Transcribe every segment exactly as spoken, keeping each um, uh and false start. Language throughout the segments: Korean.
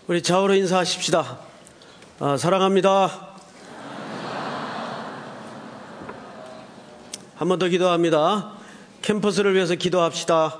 우리 좌우로 인사하십시다. 아, 사랑합니다. 한 번 더 기도합니다. 캠퍼스를 위해서 기도합시다.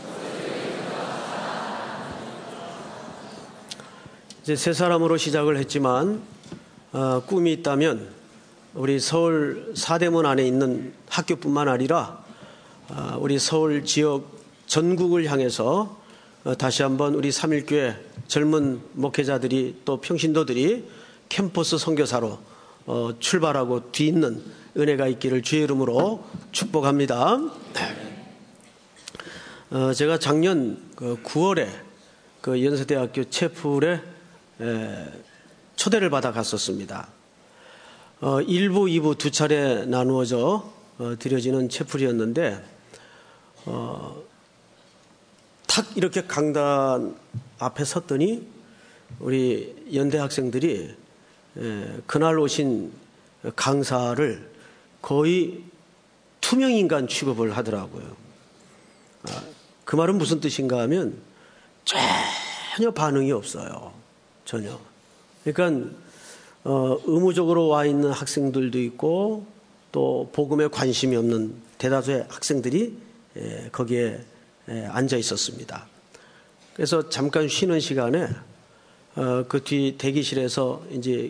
이제 세 사람으로 시작을 했지만 어, 꿈이 있다면 우리 서울 사대문 안에 있는 학교뿐만 아니라 어, 우리 서울 지역 전국을 향해서 어, 다시 한번 우리 삼일교회 젊은 목회자들이 또 평신도들이 캠퍼스 선교사로 어, 출발하고 뒤있는 은혜가 있기를 주의 이름으로 축복합니다. 어, 제가 작년 그 구월에 그 연세대학교 채플에 에, 초대를 받아 갔었습니다. 어, 일 부, 이 부 두 차례 나누어져 어, 드려지는 채플이었는데 어, 탁 이렇게 강단 앞에 섰더니 우리 연대 학생들이 에, 그날 오신 강사를 거의 투명인간 취급을 하더라고요. 아, 그 말은 무슨 뜻인가 하면 전혀 반응이 없어요. 전혀. 그러니까 어, 의무적으로 와 있는 학생들도 있고 또 복음에 관심이 없는 대다수의 학생들이 에, 거기에 에, 앉아 있었습니다. 그래서 잠깐 쉬는 시간에 어, 그 뒤 대기실에서 이제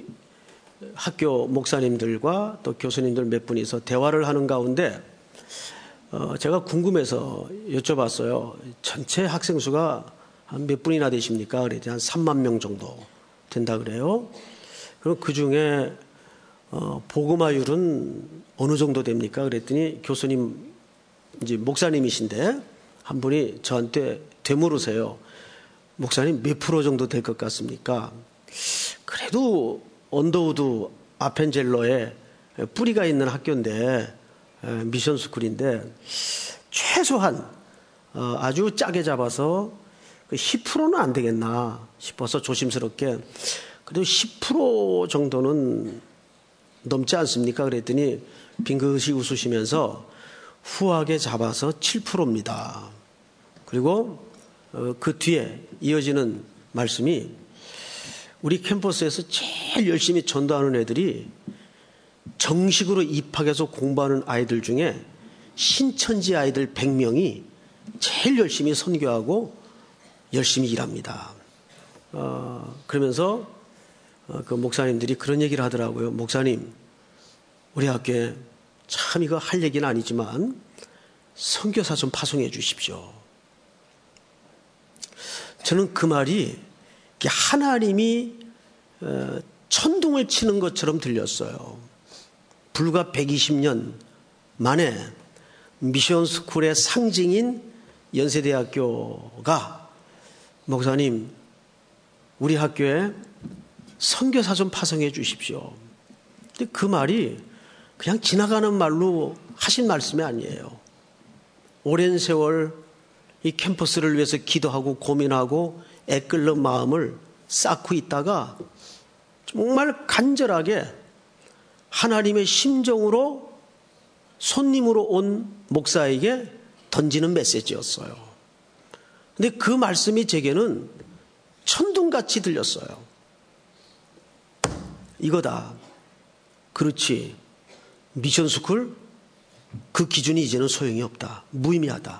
학교 목사님들과 또 교수님들 몇 분이서 대화를 하는 가운데 어, 제가 궁금해서 여쭤봤어요. 전체 학생 수가 한 몇 분이나 되십니까? 그랬더니 한 삼만 명 정도 된다 그래요. 그럼 그 중에 어, 복음화율은 어느 정도 됩니까? 그랬더니 교수님 이제 목사님이신데 한 분이 저한테 되물으세요. 목사님 몇 프로 정도 될 것 같습니까? 그래도 언더우드 아펜젤러에 뿌리가 있는 학교인데 미션 스쿨인데 최소한 아주 짜게 잡아서 십 퍼센트는 안 되겠나 싶어서 조심스럽게 그래도 십 퍼센트 정도는 넘지 않습니까? 그랬더니 빙긋이 웃으시면서 후하게 잡아서 칠 퍼센트입니다. 그리고 그 뒤에 이어지는 말씀이 우리 캠퍼스에서 제일 열심히 전도하는 애들이 정식으로 입학해서 공부하는 아이들 중에 신천지 아이들 백 명이 제일 열심히 선교하고 열심히 일합니다. 어, 그러면서 어, 그 목사님들이 그런 얘기를 하더라고요. 목사님, 우리 학교에 참 이거 할 얘기는 아니지만 선교사 좀 파송해 주십시오. 저는 그 말이 하나님이 천둥을 치는 것처럼 들렸어요. 불과 백이십 년 만에 미션 스쿨의 상징인 연세대학교가 목사님 우리 학교에 선교사 좀 파송해 주십시오. 근데 그 말이 그냥 지나가는 말로 하신 말씀이 아니에요. 오랜 세월 이 캠퍼스를 위해서 기도하고 고민하고 애끓는 마음을 쌓고 있다가 정말 간절하게 하나님의 심정으로 손님으로 온 목사에게 던지는 메시지였어요. 근데 그 말씀이 제게는 천둥같이 들렸어요. 이거다. 그렇지. 미션스쿨 그 기준이 이제는 소용이 없다. 무의미하다.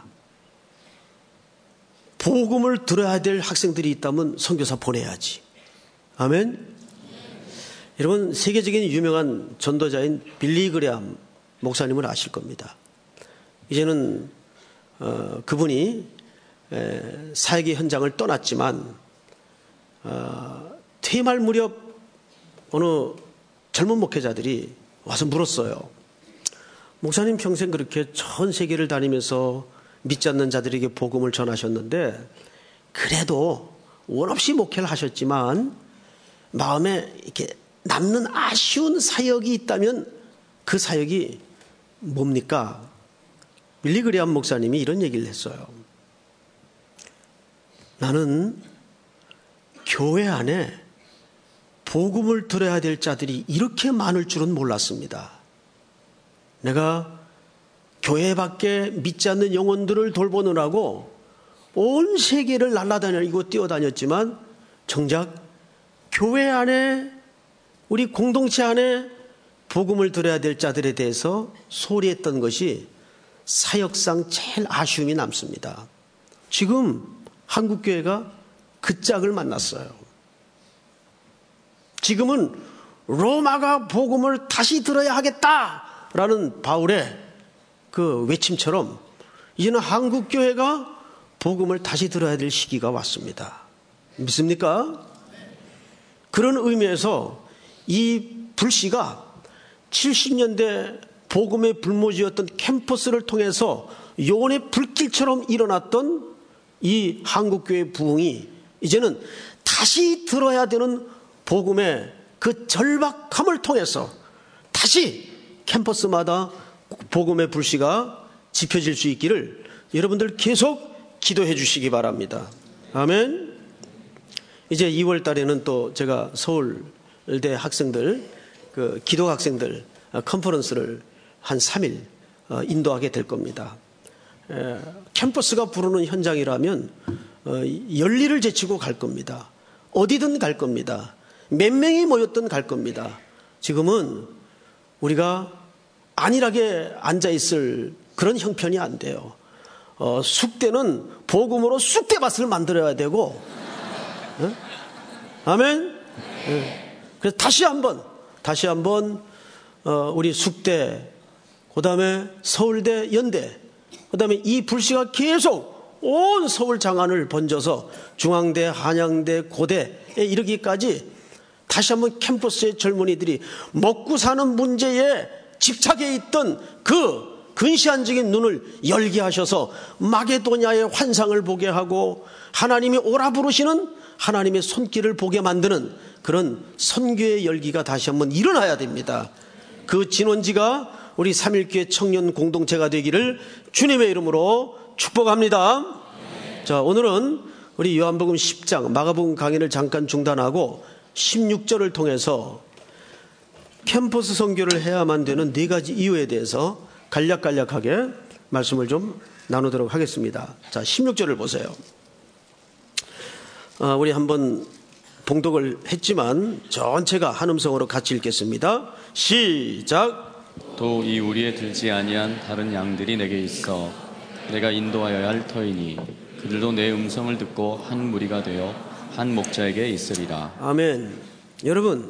복음을 들어야 될 학생들이 있다면 선교사 보내야지. 아멘. 여러분 세계적인 유명한 전도자인 빌리 그레암 목사님을 아실 겁니다. 이제는 어, 그분이 에, 사역의 현장을 떠났지만 어, 퇴임할 무렵 어느 젊은 목회자들이 와서 물었어요. 목사님 평생 그렇게 전 세계를 다니면서 믿지 않는 자들에게 복음을 전하셨는데 그래도 원 없이 목회를 하셨지만 마음에 이렇게 남는 아쉬운 사역이 있다면 그 사역이 뭡니까? 빌리 그레암 목사님이 이런 얘기를 했어요. 나는 교회 안에 복음을 들어야 될 자들이 이렇게 많을 줄은 몰랐습니다. 내가 교회 밖에 믿지 않는 영혼들을 돌보느라고 온 세계를 날아다니고 뛰어다녔지만 정작 교회 안에, 우리 공동체 안에 복음을 들어야 될 자들에 대해서 소홀히 했던 것이 사역상 제일 아쉬움이 남습니다. 지금 한국교회가 그 짝을 만났어요. 지금은 로마가 복음을 다시 들어야 하겠다라는 바울의 그 외침처럼 이제는 한국교회가 복음을 다시 들어야 될 시기가 왔습니다. 믿습니까? 그런 의미에서 이 불씨가 칠십 년대 복음의 불모지였던 캠퍼스를 통해서 요원의 불길처럼 일어났던 이 한국교회 부흥이 이제는 다시 들어야 되는 복음의 그 절박함을 통해서 다시 캠퍼스마다 복음의 불씨가 지펴질 수 있기를 여러분들 계속 기도해 주시기 바랍니다. 아멘. 이제 이월 달에는 또 제가 서울대 학생들, 그 기도 학생들 컨퍼런스를 한 삼 일 인도하게 될 겁니다. 캠퍼스가 부르는 현장이라면 열리를 제치고 갈 겁니다. 어디든 갈 겁니다. 몇 명이 모였든 갈 겁니다. 지금은 우리가 안일하게 앉아있을 그런 형편이 안 돼요. 어, 숙대는 복음으로 숙대밭을 만들어야 되고, 네? 아멘? 네. 그래서 다시 한번, 다시 한번, 어, 우리 숙대, 그 다음에 서울대, 연대, 그 다음에 이 불씨가 계속 온 서울 장안을 번져서 중앙대, 한양대, 고대에 이르기까지 다시 한번 캠퍼스의 젊은이들이 먹고 사는 문제에 집착해 있던 그 근시안적인 눈을 열게 하셔서 마게도냐의 환상을 보게 하고 하나님이 오라 부르시는 하나님의 손길을 보게 만드는 그런 선교의 열기가 다시 한번 일어나야 됩니다. 그 진원지가 우리 삼일교회 청년 공동체가 되기를 주님의 이름으로 축복합니다. 자, 오늘은 우리 요한복음 십 장 마가복음 강의를 잠깐 중단하고 십육 절을 통해서 캠퍼스 선교를 해야만 되는 네 가지 이유에 대해서 간략간략하게 말씀을 좀 나누도록 하겠습니다. 자, 십육 절을 보세요. 아, 우리 한번 봉독을 했지만 전체가 한 음성으로 같이 읽겠습니다. 시작. 또 이 우리에 들지 아니한 다른 양들이 내게 있어 내가 인도하여야 할 터이니 그들도 내 음성을 듣고 한 무리가 되어 한 목자에게 있으리라. 아멘. 여러분,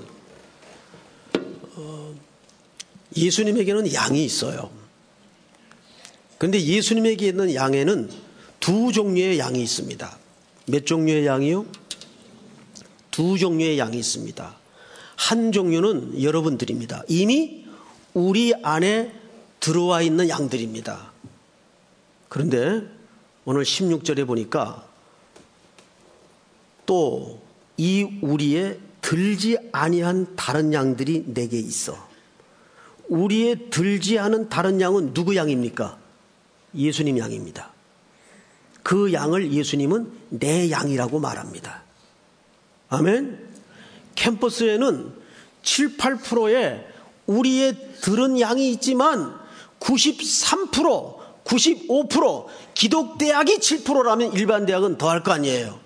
어, 예수님에게는 양이 있어요. 그런데 예수님에게 있는 양에는 두 종류의 양이 있습니다. 몇 종류의 양이요? 두 종류의 양이 있습니다. 한 종류는 여러분들입니다. 이미 우리 안에 들어와 있는 양들입니다. 그런데 오늘 십육 절에 보니까 또 이 우리에 들지 아니한 다른 양들이 내게 있어. 우리에 들지 않은 다른 양은 누구 양입니까? 예수님 양입니다. 그 양을 예수님은 내 양이라고 말합니다. 아멘. 캠퍼스에는 칠, 팔 퍼센트의 우리의 들은 양이 있지만 구십삼 퍼센트, 구십오 퍼센트 기독대학이 칠 퍼센트라면 일반 대학은 더 할 거 아니에요.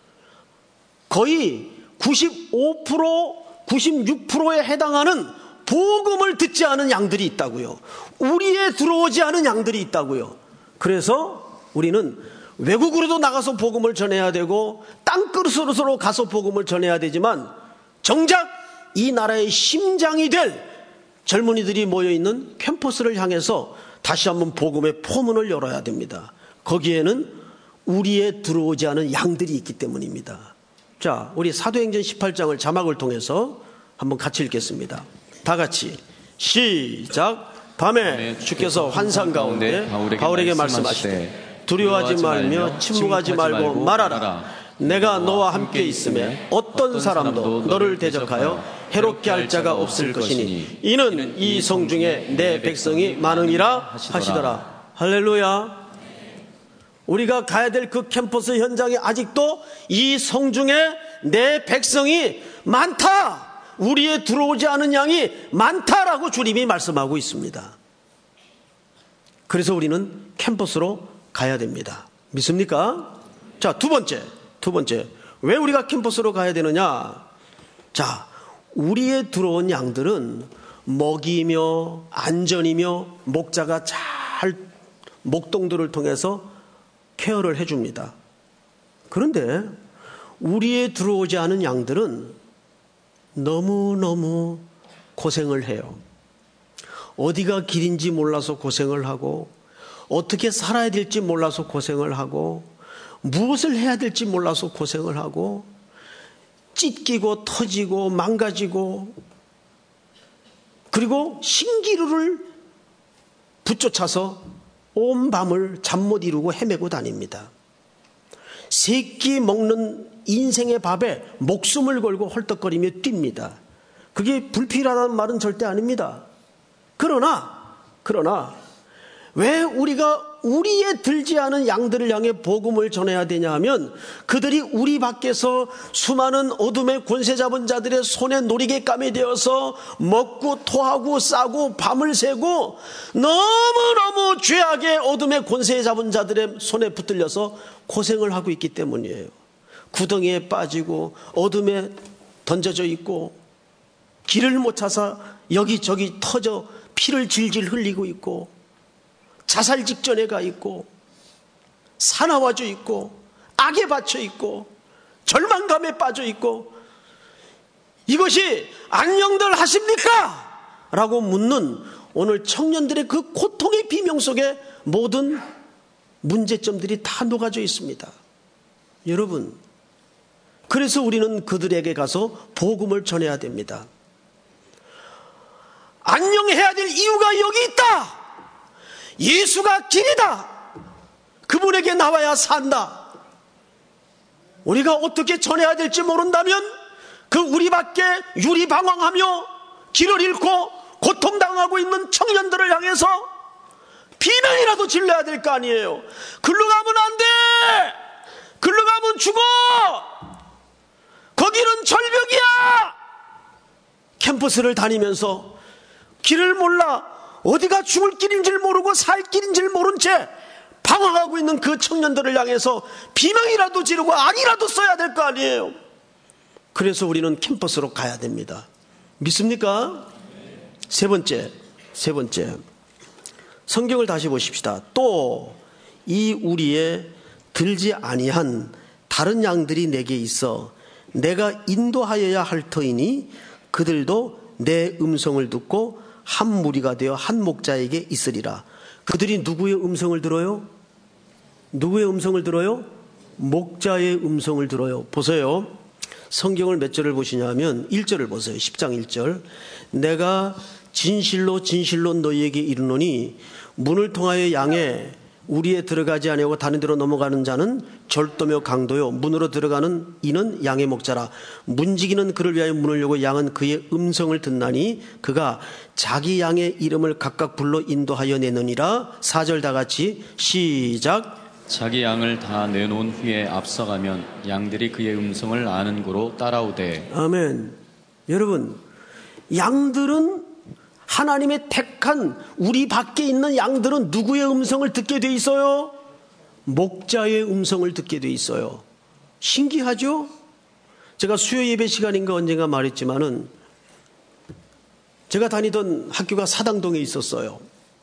거의 구십오 퍼센트, 구십육 퍼센트에 해당하는 복음을 듣지 않은 양들이 있다고요. 우리에 들어오지 않은 양들이 있다고요. 그래서 우리는 외국으로도 나가서 복음을 전해야 되고 땅끝으로 가서 복음을 전해야 되지만 정작 이 나라의 심장이 될 젊은이들이 모여있는 캠퍼스를 향해서 다시 한번 복음의 포문을 열어야 됩니다. 거기에는 우리에 들어오지 않은 양들이 있기 때문입니다. 자, 우리 사도행전 십팔 장을 자막을 통해서 한번 같이 읽겠습니다. 다 같이 시작. 밤에 주께서 환상 가운데 바울에게 말씀하시되 두려워하지 말며 침묵하지 말고 말하라. 내가 너와 함께 있음에 어떤 사람도 너를 대적하여 해롭게 할 자가 없을 것이니 이는 이 성 중에 내 백성이 많으니라 하시더라. 할렐루야. 우리가 가야 될 그 캠퍼스 현장에 아직도 이 성 중에 내 백성이 많다. 우리에 들어오지 않은 양이 많다라고 주님이 말씀하고 있습니다. 그래서 우리는 캠퍼스로 가야 됩니다. 믿습니까? 자, 두 번째, 두 번째. 왜 우리가 캠퍼스로 가야 되느냐? 자, 우리에 들어온 양들은 먹이며 안전이며 목자가 잘 목동들을 통해서 케어를 해줍니다. 그런데 우리에 들어오지 않은 양들은 너무너무 고생을 해요. 어디가 길인지 몰라서 고생을 하고, 어떻게 살아야 될지 몰라서 고생을 하고, 무엇을 해야 될지 몰라서 고생을 하고, 찢기고 터지고 망가지고, 그리고 신기루를 붙쫓아서 온 밤을 잠 못 이루고 헤매고 다닙니다. 새끼 먹는 인생의 밥에 목숨을 걸고 헐떡거리며 뜁니다. 그게 불필요하다는 말은 절대 아닙니다. 그러나 그러나 왜 우리가 우리에 들지 않은 양들을 향해 복음을 전해야 되냐 하면, 그들이 우리 밖에서 수많은 어둠의 권세 잡은 자들의 손에 놀이개감이 되어서 먹고 토하고 싸고 밤을 새고 너무너무 죄악의 어둠의 권세 잡은 자들의 손에 붙들려서 고생을 하고 있기 때문이에요. 구덩이에 빠지고 어둠에 던져져 있고 길을 못 찾아 여기저기 터져 피를 질질 흘리고 있고, 자살 직전에 가 있고, 사나워져 있고, 악에 받쳐 있고, 절망감에 빠져 있고, 이것이 안녕들 하십니까? 라고 묻는 오늘 청년들의 그 고통의 비명 속에 모든 문제점들이 다 녹아져 있습니다. 여러분, 그래서 우리는 그들에게 가서 복음을 전해야 됩니다. 안녕해야 될 이유가 여기 있다. 예수가 길이다. 그분에게 나와야 산다. 우리가 어떻게 전해야 될지 모른다면 그 우리 밖에 유리방황하며 길을 잃고 고통당하고 있는 청년들을 향해서 비명이라도 질러야 될 거 아니에요. 글로 가면 안 돼. 글로 가면 죽어. 거기는 절벽이야. 캠퍼스를 다니면서 길을 몰라 어디가 죽을 길인지를 모르고 살 길인지를 모른 채 방황하고 있는 그 청년들을 향해서 비명이라도 지르고 안이라도 써야 될 거 아니에요. 그래서 우리는 캠퍼스로 가야 됩니다. 믿습니까? 세 번째, 세 번째. 성경을 다시 보십시다. 또 이 우리에 들지 아니한 다른 양들이 내게 있어 내가 인도하여야 할 터이니 그들도 내 음성을 듣고 한 무리가 되어 한 목자에게 있으리라. 그들이 누구의 음성을 들어요? 누구의 음성을 들어요? 목자의 음성을 들어요. 보세요. 성경을 몇 절을 보시냐면 일 절을 보세요. 십 장 일 절. 내가 진실로 진실로 너희에게 이르노니 문을 통하여 양에 우리에 들어가지 아니하고 다른 데로 넘어가는 자는 절도며 강도요 문으로 들어가는 이는 양의 목자라. 문지기는 그를 위하여 문을 열고 양은 그의 음성을 듣나니 그가 자기 양의 이름을 각각 불러 인도하여 내느니라. 사 절 다 같이 시작. 자기 양을 다 내놓은 후에 앞서가면 양들이 그의 음성을 아는 고로 따라오되. 아멘. 여러분, 양들은 하나님의 택한 우리 밖에 있는 양들은 누구의 음성을 듣게 돼 있어요? 목자의 음성을 듣게 돼 있어요. 신기하죠? 제가 수요 예배 시간인가 언젠가 말했지만은 제가 다니던 학교가 사당동에 있었어요.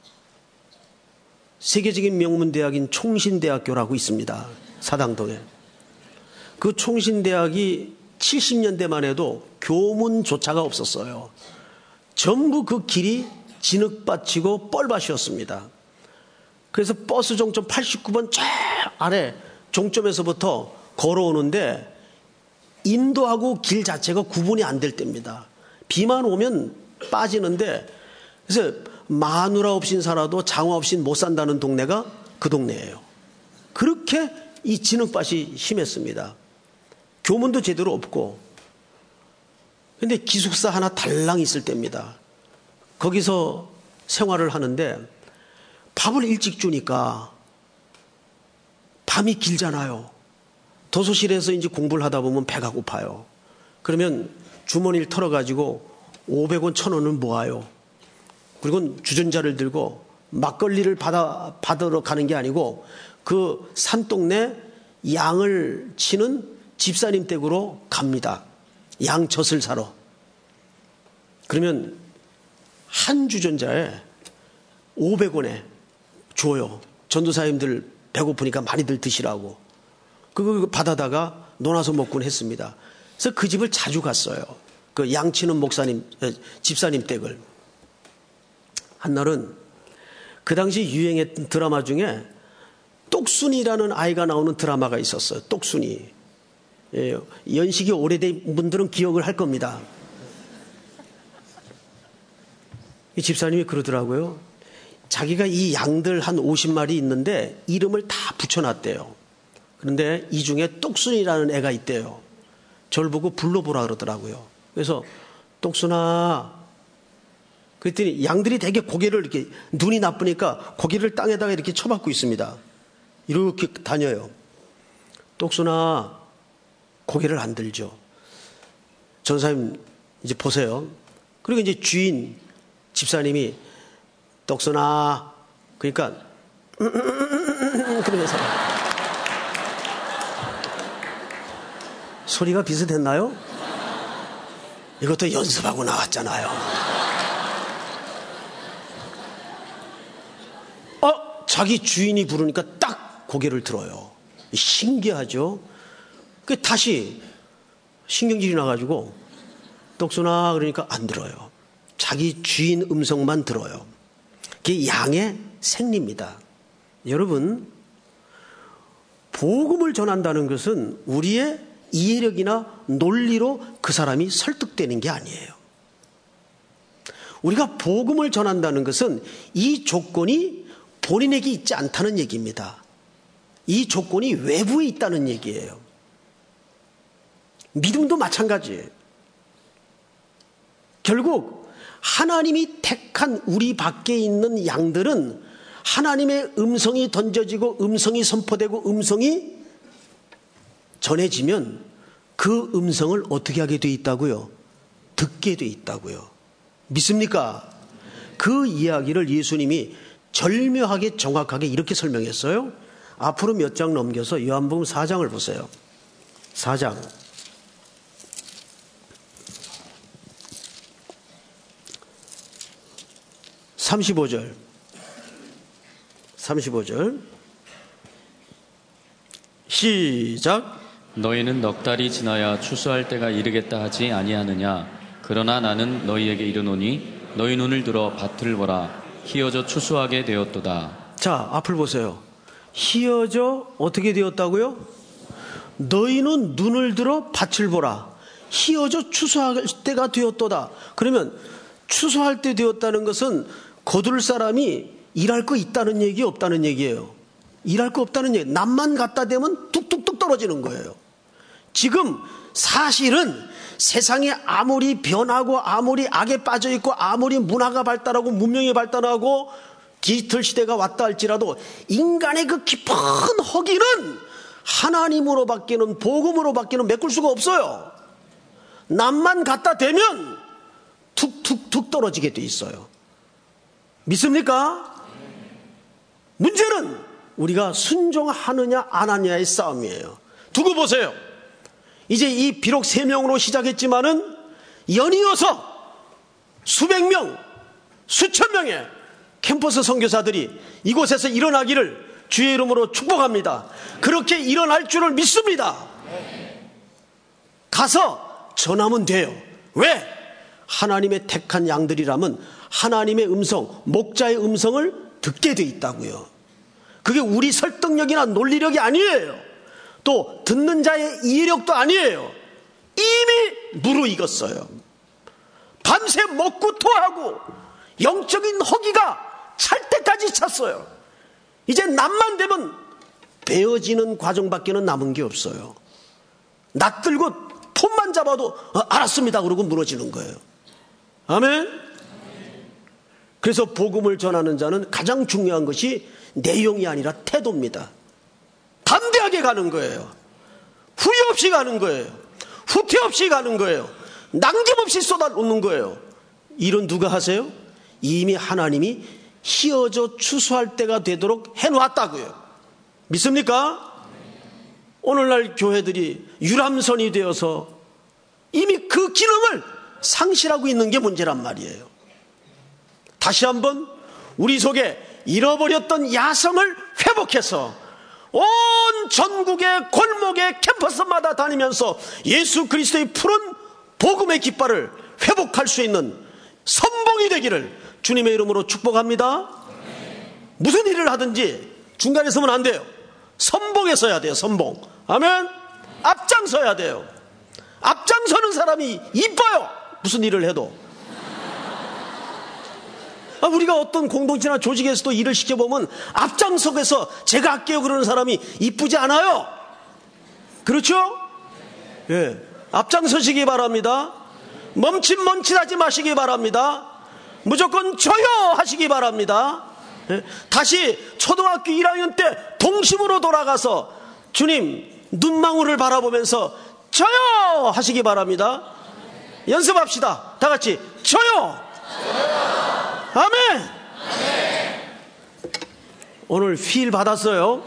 세계적인 명문대학인 총신대학교라고 있습니다. 사당동에. 그 총신대학이 칠십 년대만 해도 교문조차가 없었어요. 전부 그 길이 진흙밭이고 뻘밭이었습니다. 그래서 버스 종점 팔십구 번 쫙 아래 종점에서부터 걸어오는데 인도하고 길 자체가 구분이 안 될 때입니다. 비만 오면 빠지는데, 그래서 마누라 없인 살아도 장화 없인 못 산다는 동네가 그 동네예요. 그렇게 이 진흙밭이 심했습니다. 교문도 제대로 없고. 근데 기숙사 하나 달랑 있을 때입니다. 거기서 생활을 하는데 밥을 일찍 주니까 밤이 길잖아요. 도서실에서 이제 공부를 하다 보면 배가 고파요. 그러면 주머니를 털어가지고 오백 원, 천 원을 모아요. 그리고 주전자를 들고 막걸리를 받아, 받으러 가는 게 아니고 그 산동네 양을 치는 집사님 댁으로 갑니다. 양젖을 사러. 그러면 한 주전자에 오백 원에 줘요. 전도사님들 배고프니까 많이들 드시라고. 그거 받아다가 논아서 먹곤 했습니다. 그래서 그 집을 자주 갔어요. 그 양치는 목사님, 집사님 댁을. 한날은 그 당시 유행했던 드라마 중에 똑순이라는 아이가 나오는 드라마가 있었어요. 똑순이. 예, 연식이 오래된 분들은 기억을 할 겁니다. 이 집사님이 그러더라고요. 자기가 이 양들 한 오십 마리 있는데 이름을 다 붙여놨대요. 그런데 이 중에 똑순이라는 애가 있대요. 저를 보고 불러보라 그러더라고요. 그래서 똑순아, 그랬더니 양들이 되게 고개를 이렇게, 눈이 나쁘니까 고개를 땅에다가 이렇게 쳐박고 있습니다. 이렇게 다녀요. 똑순아, 고개를 안 들죠. 전사님 이제 보세요. 그리고 이제 주인 집사님이 똑순아, 그러니까 그러면서 소리가 비슷했나요? 이것도 연습하고 나왔잖아요. 어, 자기 주인이 부르니까 딱 고개를 들어요. 신기하죠? 그 다시 신경질이 나가지고 똑순아 그러니까 안 들어요. 자기 주인 음성만 들어요. 그게 양의 생리입니다. 여러분, 복음을 전한다는 것은 우리의 이해력이나 논리로 그 사람이 설득되는 게 아니에요. 우리가 복음을 전한다는 것은 이 조건이 본인에게 있지 않다는 얘기입니다. 이 조건이 외부에 있다는 얘기예요. 믿음도 마찬가지예요. 결국 하나님이 택한 우리 밖에 있는 양들은 하나님의 음성이 던져지고 음성이 선포되고 음성이 전해지면 그 음성을 어떻게 하게 돼 있다고요? 듣게 돼 있다고요. 믿습니까? 그 이야기를 예수님이 절묘하게 정확하게 이렇게 설명했어요. 앞으로 몇 장 넘겨서 요한복음 사 장을 보세요. 사 장. 삼십오 절. 삼십오 절. 시작. 너희는 넉 달이 지나야 추수할 때가 이르겠다 하지 아니하느냐. 그러나 나는 너희에게 이르노니 너희 눈을 들어 밭을 보라. 희어져 추수하게 되었도다. 자, 앞을 보세요. 희어져 어떻게 되었다고요? 너희는 눈을 들어 밭을 보라. 희어져 추수할 때가 되었도다. 그러면 추수할 때 되었다는 것은 거둘 사람이 일할 거 있다는 얘기 없다는 얘기예요. 일할 거 없다는 얘기. 남만 갖다 대면 뚝뚝뚝 떨어지는 거예요. 지금 사실은 세상이 아무리 변하고 아무리 악에 빠져있고 아무리 문화가 발달하고 문명이 발달하고 디지털 시대가 왔다 할지라도 인간의 그 깊은 허기는 하나님으로 바뀌는 복음으로 바뀌는 메꿀 수가 없어요. 남만 갖다 대면 툭툭툭 떨어지게 돼 있어요. 믿습니까? 문제는 우리가 순종하느냐 안 하느냐의 싸움이에요. 두고 보세요. 이제 이 비록 세 명으로 시작했지만은 연이어서 수백 명, 수천 명의 캠퍼스 선교사들이 이곳에서 일어나기를 주의 이름으로 축복합니다. 그렇게 일어날 줄을 믿습니다. 가서 전하면 돼요. 왜? 하나님의 택한 양들이라면 하나님의 음성, 목자의 음성을 듣게 돼 있다고요. 그게 우리 설득력이나 논리력이 아니에요. 또 듣는 자의 이해력도 아니에요. 이미 무르익었어요. 밤새 먹고 토하고 영적인 허기가 찰 때까지 찼어요. 이제 낮만 되면 베어지는 과정밖에는 남은 게 없어요. 낯 들고 폰만 잡아도 어, 알았습니다 그러고 무너지는 거예요. 아멘. 그래서 복음을 전하는 자는 가장 중요한 것이 내용이 아니라 태도입니다. 담대하게 가는 거예요. 후회 없이 가는 거예요. 후퇴 없이 가는 거예요. 남김없이 쏟아놓는 거예요. 일은 누가 하세요? 이미 하나님이 희어져 추수할 때가 되도록 해놓았다고요. 믿습니까? 오늘날 교회들이 유람선이 되어서 이미 그 기능을 상실하고 있는 게 문제란 말이에요. 다시 한번 우리 속에 잃어버렸던 야성을 회복해서 온 전국의 골목의 캠퍼스마다 다니면서 예수 그리스도의 푸른 복음의 깃발을 회복할 수 있는 선봉이 되기를 주님의 이름으로 축복합니다. 무슨 일을 하든지 중간에 서면 안 돼요. 선봉에 서야 돼요. 선봉. 아멘. 앞장서야 돼요. 앞장서는 사람이 이뻐요. 무슨 일을 해도. 아, 우리가 어떤 공동체나 조직에서도 일을 시켜보면 앞장서서 제가 할게요 그러는 사람이 이쁘지 않아요. 그렇죠? 예. 앞장서시기 바랍니다. 멈칫멈칫하지 마시기 바랍니다. 무조건 저요 하시기 바랍니다. 예. 다시 초등학교 일 학년 때 동심으로 돌아가서 주님 눈망울을 바라보면서 저요 하시기 바랍니다. 연습합시다. 다 같이 저요. 아멘. 오늘 휠 받았어요.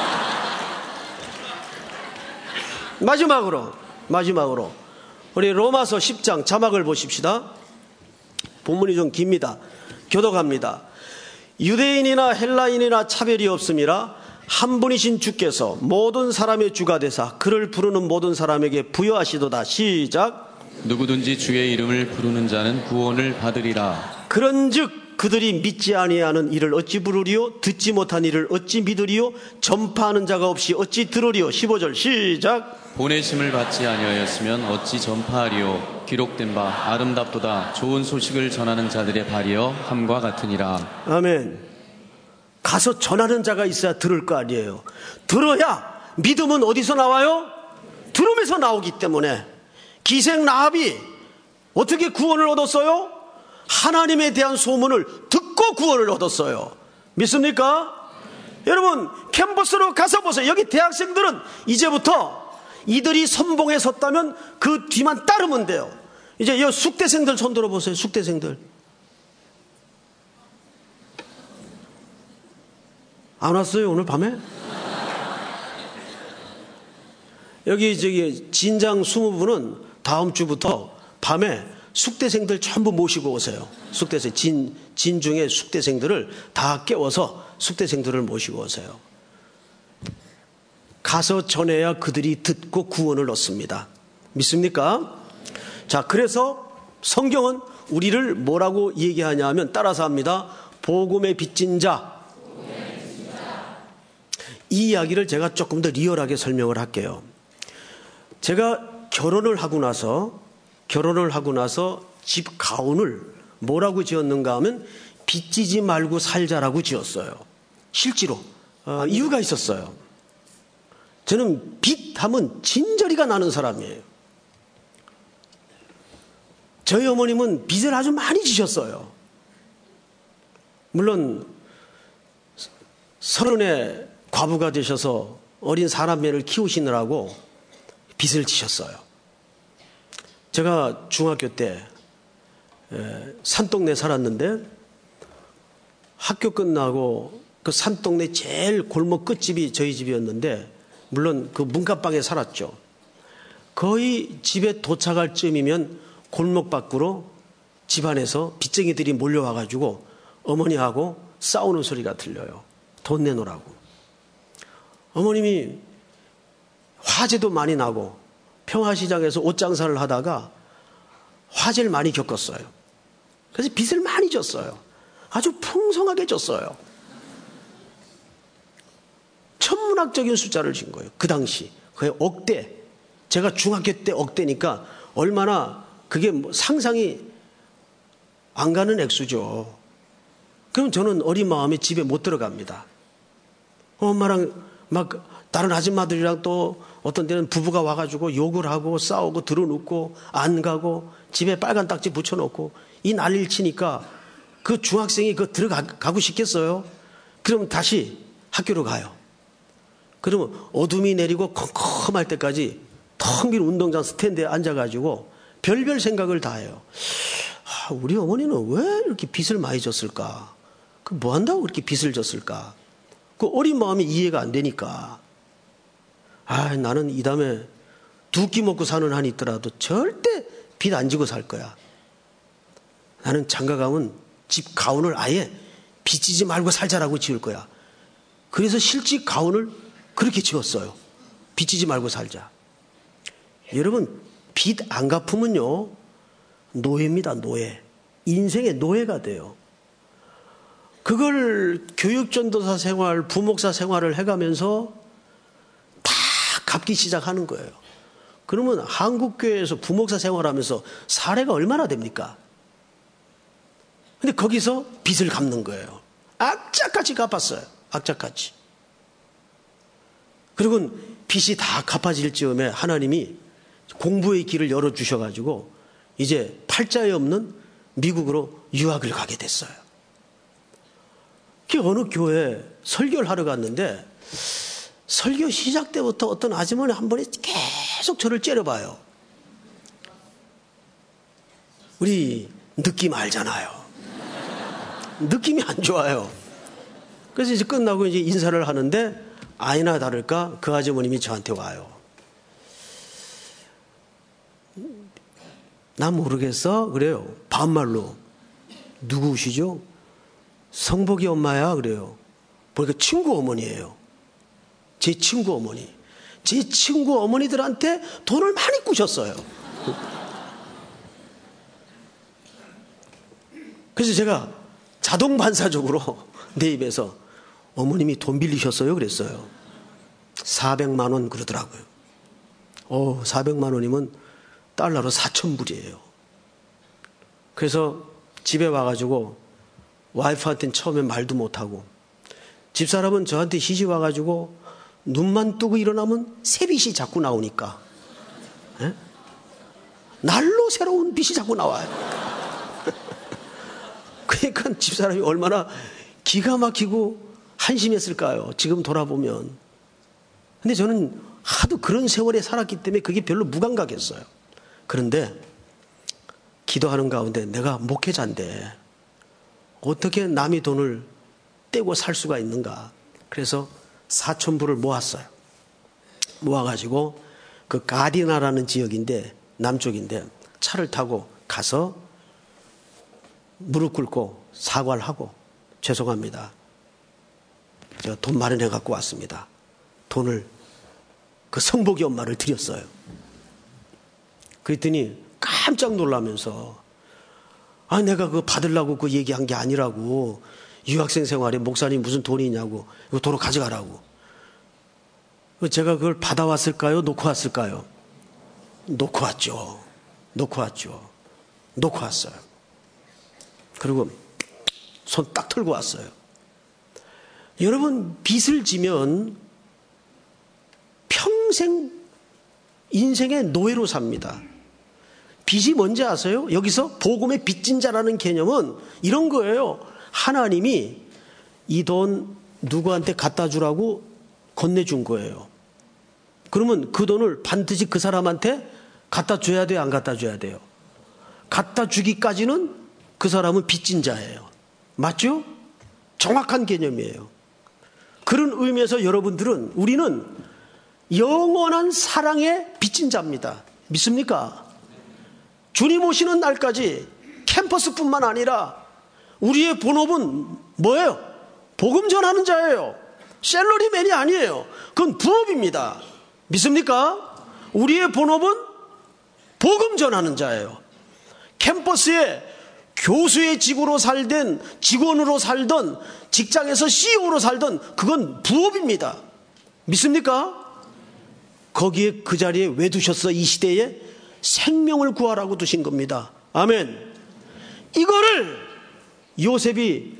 마지막으로 마지막으로 우리 로마서 십 장 자막을 보십시다. 본문이 좀 깁니다. 교독합니다. 유대인이나 헬라인이나 차별이 없음이라 한 분이신 주께서 모든 사람의 주가 되사 그를 부르는 모든 사람에게 부여하시도다. 시작. 누구든지 주의 이름을 부르는 자는 구원을 받으리라. 그런즉 그들이 믿지 아니하는 이를 어찌 부르리요? 듣지 못한 이를 어찌 믿으리요? 전파하는 자가 없이 어찌 들으리요? 십오 절 시작. 보내심을 받지 아니하였으면 어찌 전파하리요? 기록된 바 아름답도다 좋은 소식을 전하는 자들의 발이여 함과 같으니라. 아멘. 가서 전하는 자가 있어야 들을 거 아니에요. 들어야 믿음은 어디서 나와요? 들음에서 나오기 때문에. 기생 라합이 어떻게 구원을 얻었어요? 하나님에 대한 소문을 듣고 구원을 얻었어요. 믿습니까? 여러분 캠퍼스로 가서 보세요. 여기 대학생들은 이제부터 이들이 선봉에 섰다면 그 뒤만 따르면 돼요. 이제 이 숙대생들 손 들어보세요. 숙대생들 안 왔어요 오늘 밤에? 여기 저기 진장 수무부는 다음 주부터 밤에 숙대생들 전부 모시고 오세요. 숙대생 진 진중의 숙대생들을 다 깨워서 숙대생들을 모시고 오세요. 가서 전해야 그들이 듣고 구원을 얻습니다. 믿습니까? 자, 그래서 성경은 우리를 뭐라고 얘기하냐면 따라서 합니다. 복음의 빚진 자. 이 이야기를 제가 조금 더 리얼하게 설명을 할게요. 제가 결혼을 하고 나서 결혼을 하고 나서 집 가운을 뭐라고 지었는가 하면 빚지지 말고 살자라고 지었어요. 실제로 어, 이유가 있었어요. 저는 빚하면 진저리가 나는 사람이에요. 저희 어머님은 빚을 아주 많이 지셨어요. 물론 서른에 과부가 되셔서 어린 사남매를 키우시느라고 빚을 지셨어요. 제가 중학교 때 산동네 살았는데 학교 끝나고 그 산동네 제일 골목 끝집이 저희 집이었는데 물론 그 문간방에 살았죠. 거의 집에 도착할 쯤이면 골목 밖으로 집안에서 빚쟁이들이 몰려와가지고 어머니하고 싸우는 소리가 들려요. 돈 내놓으라고. 어머님이 화재도 많이 나고 평화시장에서 옷장사를 하다가 화재를 많이 겪었어요. 그래서 빚을 많이 졌어요. 아주 풍성하게 졌어요. 천문학적인 숫자를 진 거예요. 그 당시. 그게 억대. 제가 중학교 때 억대니까 얼마나 그게 뭐 상상이 안 가는 액수죠. 그럼 저는 어린 마음에 집에 못 들어갑니다. 엄마랑 막 다른 아줌마들이랑 또 어떤 때는 부부가 와가지고 욕을 하고 싸우고 들어눕고 안 가고 집에 빨간 딱지 붙여놓고 이 난리를 치니까 그 중학생이 그 들어가고 싶겠어요? 그럼 다시 학교로 가요. 그러면 어둠이 내리고 컴컴할 때까지 텅 빈 운동장 스탠드에 앉아가지고 별별 생각을 다 해요. 아, 우리 어머니는 왜 이렇게 빚을 많이 졌을까? 그 뭐 한다고 그렇게 빚을 졌을까? 그 어린 마음이 이해가 안 되니까. 아, 나는 이 다음에 두 끼 먹고 사는 한이 있더라도 절대 빚 안 지고 살 거야. 나는 장가 가면 집 가운을 아예 빚지지 말고 살자라고 지을 거야. 그래서 실직 가운을 그렇게 지었어요. 빚지지 말고 살자. 여러분, 빚 안 갚으면요, 노예입니다, 노예. 인생의 노예가 돼요. 그걸 교육전도사 생활, 부목사 생활을 해가면서 다 갚기 시작하는 거예요. 그러면 한국교회에서 부목사 생활하면서 사례가 얼마나 됩니까? 근데 거기서 빚을 갚는 거예요. 악착같이 갚았어요. 악착같이. 그리고 빚이 다 갚아질 즈음에 하나님이 공부의 길을 열어주셔가지고 이제 팔자에 없는 미국으로 유학을 가게 됐어요. 그 어느 교회에 설교를 하러 갔는데 설교 시작 때부터 어떤 아주머니 한 분이 계속 저를 째려봐요. 우리 느낌 알잖아요. 느낌이 안 좋아요. 그래서 이제 끝나고 이제 인사를 하는데 아니나 다를까 그 아주머님이 저한테 와요. 나 모르겠어? 그래요. 반말로. 누구시죠? 성복이 엄마야? 그래요. 보니까 친구 어머니예요. 제 친구 어머니. 제 친구 어머니들한테 돈을 많이 꾸셨어요. 그래서 제가 자동 반사적으로 내 입에서 어머님이 돈 빌리셨어요? 그랬어요. 사백만 원 그러더라고요. 어, 사백만 원이면 달러로 사천 불이에요. 그래서 집에 와가지고 와이프한테는 처음에 말도 못하고 집사람은 저한테 시집 와가지고 눈만 뜨고 일어나면 새빛이 자꾸 나오니까 에? 날로 새로운 빛이 자꾸 나와요. 그러니까 집사람이 얼마나 기가 막히고 한심했을까요? 지금 돌아보면. 근데 저는 하도 그런 세월에 살았기 때문에 그게 별로 무감각했어요. 그런데 기도하는 가운데 내가 목회자인데 어떻게 남의 돈을 떼고 살 수가 있는가. 그래서 사천 불을 모았어요. 모아가지고 그 가디나라는 지역인데 남쪽인데 차를 타고 가서 무릎 꿇고 사과를 하고 죄송합니다. 제가 돈 마련해 갖고 왔습니다. 돈을 그 성복이 엄마를 드렸어요. 그랬더니 깜짝 놀라면서 아 내가 그거 받으려고 그 얘기한 게 아니라고 유학생 생활에 목사님 무슨 돈이 있냐고 이거 도로 가져가라고. 제가 그걸 받아왔을까요? 놓고 왔을까요? 놓고 왔죠. 놓고 왔죠. 놓고 왔어요. 그리고 손 딱 털고 왔어요. 여러분 빚을 지면 평생 인생의 노예로 삽니다. 빚이 뭔지 아세요? 여기서 복음의 빚진 자라는 개념은 이런 거예요. 하나님이 이 돈 누구한테 갖다 주라고 건네준 거예요. 그러면 그 돈을 반드시 그 사람한테 갖다 줘야 돼요? 안 갖다 줘야 돼요? 갖다 주기까지는 그 사람은 빚진 자예요. 맞죠? 정확한 개념이에요. 그런 의미에서 여러분들은 우리는 영원한 사랑의 빚진 자입니다. 믿습니까? 주님 오시는 날까지 캠퍼스뿐만 아니라 우리의 본업은 뭐예요? 복음 전하는 자예요. 셀러리맨이 아니에요. 그건 부업입니다. 믿습니까? 우리의 본업은 복음 전하는 자예요. 캠퍼스에 교수의 직으로 살든 직원으로 살든 직장에서 씨이오로 살든 그건 부업입니다. 믿습니까? 거기에 그 자리에 왜 두셨어? 이 시대에 생명을 구하라고 두신 겁니다. 아멘. 이거를 요셉이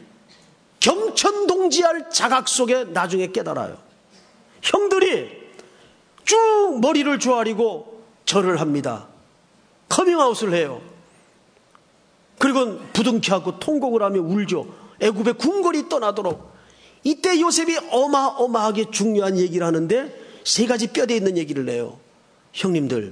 경천동지할 자각 속에 나중에 깨달아요. 형들이 쭉 머리를 조아리고 절을 합니다. 커밍아웃을 해요. 그리고 부둥켜하고 통곡을 하며 울죠. 애굽의 궁궐이 떠나도록. 이때 요셉이 어마어마하게 중요한 얘기를 하는데 세 가지 뼈대 있는 얘기를 해요. 형님들,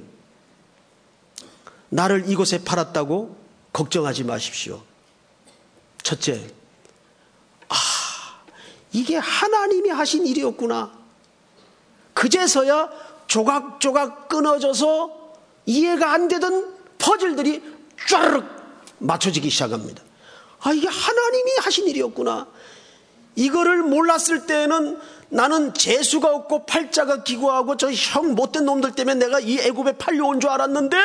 나를 이곳에 팔았다고 걱정하지 마십시오. 첫째, 아, 이게 하나님이 하신 일이었구나. 그제서야 조각조각 끊어져서 이해가 안 되던 퍼즐들이 쫘르륵 맞춰지기 시작합니다. 아, 이게 하나님이 하신 일이었구나. 이거를 몰랐을 때는 나는 재수가 없고 팔자가 기구하고 저 형 못된 놈들 때문에 내가 이 애굽에 팔려온 줄 알았는데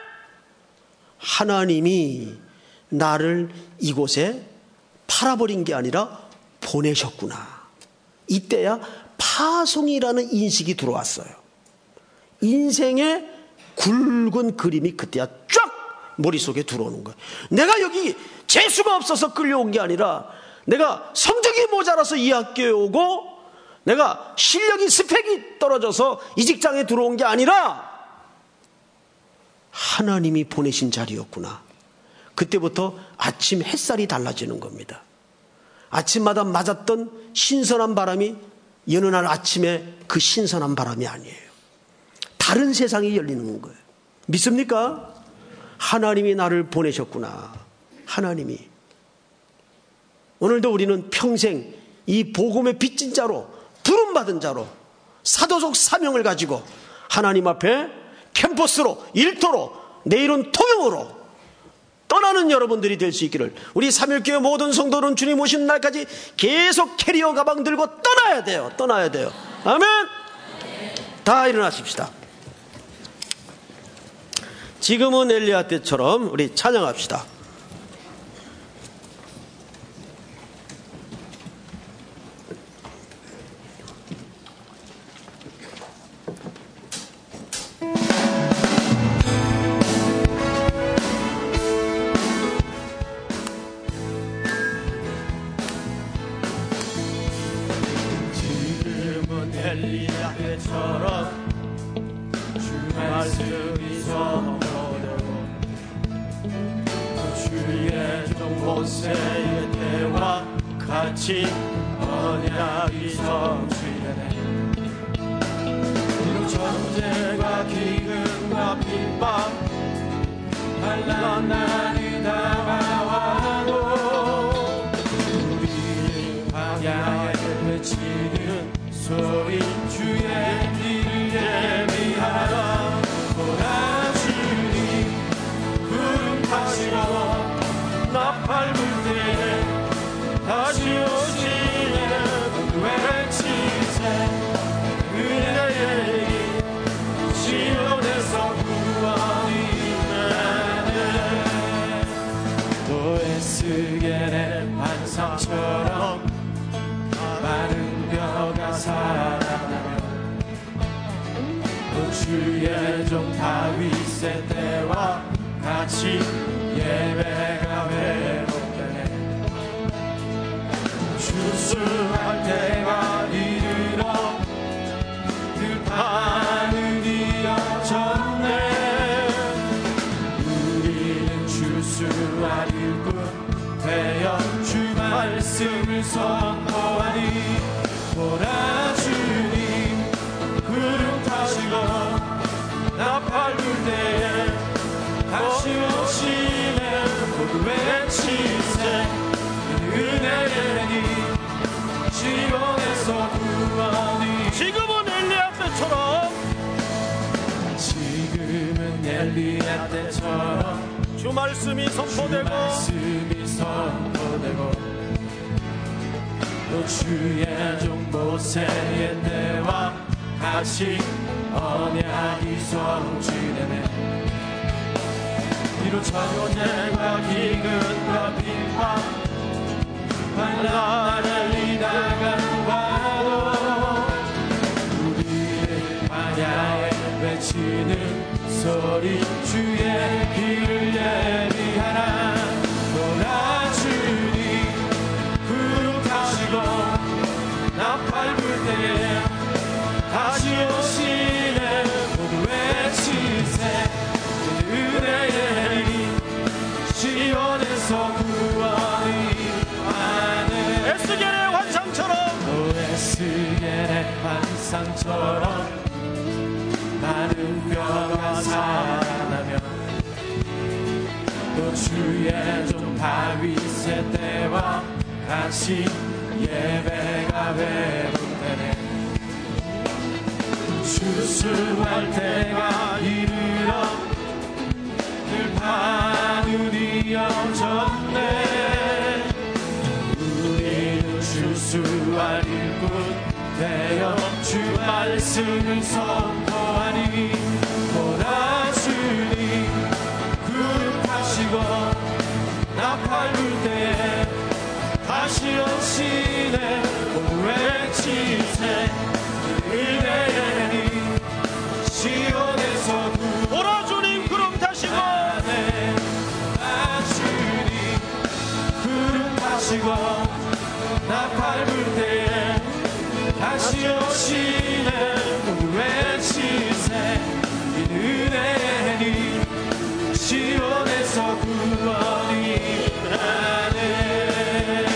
하나님이 나를 이곳에 팔아버린 게 아니라 보내셨구나. 이때야 파송이라는 인식이 들어왔어요. 인생의 굵은 그림이 그때야 쫙 머릿속에 들어오는 거예요. 내가 여기 재수가 없어서 끌려온 게 아니라 내가 성적이 모자라서 이 학교에 오고 내가 실력이 스펙이 떨어져서 이 직장에 들어온 게 아니라 하나님이 보내신 자리였구나. 그때부터 아침 햇살이 달라지는 겁니다. 아침마다 맞았던 신선한 바람이 여느 날 아침에 그 신선한 바람이 아니에요. 다른 세상이 열리는 거예요. 믿습니까? 하나님이 나를 보내셨구나. 하나님이. 오늘도 우리는 평생 이 복음의 빚진 자로, 부름받은 자로, 사도적 사명을 가지고 하나님 앞에 캠퍼스로, 일터로, 내일은 통영으로 떠나는 여러분들이 될 수 있기를, 우리 삼일교회 모든 성도는 주님 오시는 날까지 계속 캐리어 가방 들고 떠나야 돼요. 떠나야 돼요. 아멘. 다 일어나십시다. 지금은 엘리야 때처럼 우리 찬양합시다. 엘리야 때처럼 주 말씀이 선포되고 주의 종 모세의 때와 같이 언약이 성취되네. 비록 전쟁과 기근과 핍박 환난 날이 다가와도 우리 광야에 외치는 소리 주의 길을 예비하라. 보라 주님 구름 타시고 나팔 불 때에 다시 오시네. 외치세 은혜의 길 시온에서 구원이 나네. 또 에스겔의 환상처럼 마른 뼈가 살아나며 또 주의 종 다윗의 때와 같이 예배가 회복되네. 추수할 때가 이르러 들판은 이어졌네. 우리는 추수할 일꾼 되어 주 말씀을 선포하니. 보라 주님 구름 타시고 나팔 불 때에 다시 오시네. 모두 외치세 은혜의 길 시온에서 구원이. 지금은 엘리야 때처럼 지금은 엘리야 때처럼 주 말씀이 선포되고 주 말씀이 선포되고 또 주의 종 모세의 때와 같이 언약이 성취되네. 비록 전쟁과 기근과 핍박 환난을 이다가와도 우리의 광야에 외치는 소리 주의 길을 예비하라. 보라 주님 구름 타시고 나팔 불 때에 다시 오시네. 모두 외치세 은혜의 길 시온에서 구원이 하네. 에스겔의 환상처럼 또 에스겔의 환상처럼 마른 뼈가 살아나며 또 주의 종 다윗의 때와 같이 예배가 회복되네. 추수할 때가 이르러 들판들이 젖네 우리는 추수할 일꾼 되어 주 말씀을 선포하니 보라 주님 구름 타시고 나팔 불 때에 다시 오시네 외치세 은혜니 시온에서 보라 주님 구름 타시고 아 주님 구름 타시고 나팔 불 때에 다시 오시네 외치세 은혜니 시온에서 구원이 나네.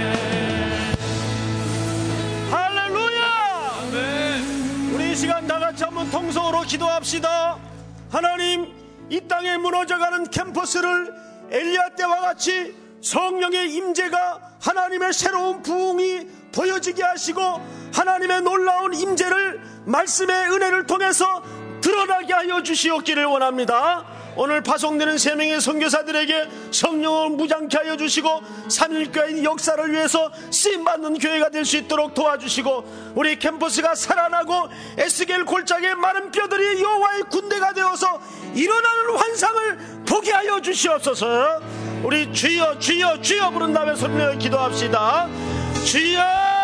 할렐루야. 아멘. 우리 이 시간 다 같이 한번 통성으로 기도합시다. 하나님, 이 땅에 무너져가는 캠퍼스를 엘리야 때와 같이 성령의 임재가 하나님의 새로운 부흥이 보여지게 하시고 하나님의 놀라운 임재를 말씀의 은혜를 통해서 드러나게 하여 주시옵기를 원합니다. 오늘 파송되는 세 명의 선교사들에게 성령을 무장케 하여 주시고 삼일교회의 역사를 위해서 쓰임받는 교회가 될 수 있도록 도와주시고 우리 캠퍼스가 살아나고 에스겔 골짜기에 많은 뼈들이 여호와의 군대가 되어서 일어나는 환상을 보게 하여 주시옵소서. 우리 주여 주여 주여 부른 다음에 손을 기도합시다. 주여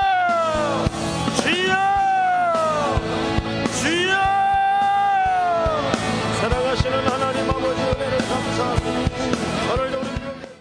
주여 주여. 사랑하시는 하나님,